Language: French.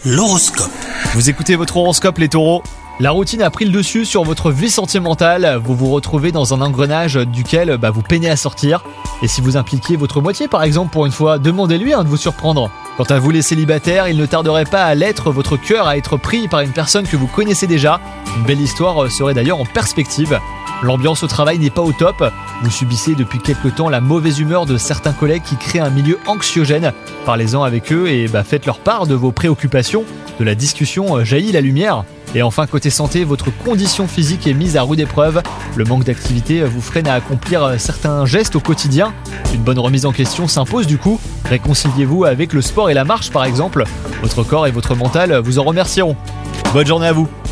L'horoscope. Vous écoutez votre horoscope les taureaux. La routine a pris le dessus sur votre vie sentimentale, vous vous retrouvez dans un engrenage duquel vous peinez à sortir. Et si vous impliquiez votre moitié par exemple pour une fois, demandez-lui de vous surprendre. Quant à vous les célibataires, il ne tarderait pas à l'être, votre cœur à être pris par une personne que vous connaissez déjà. Une belle histoire serait d'ailleurs en perspective. L'ambiance au travail n'est pas au top, vous subissez depuis quelque temps la mauvaise humeur de certains collègues qui créent un milieu anxiogène. Parlez-en avec eux et faites leur part de vos préoccupations, de la discussion jaillit la lumière. Et enfin côté santé, votre condition physique est mise à rude épreuve, le manque d'activité vous freine à accomplir certains gestes au quotidien. Une bonne remise en question s'impose du coup, réconciliez-vous avec le sport et la marche par exemple, votre corps et votre mental vous en remercieront. Bonne journée à vous.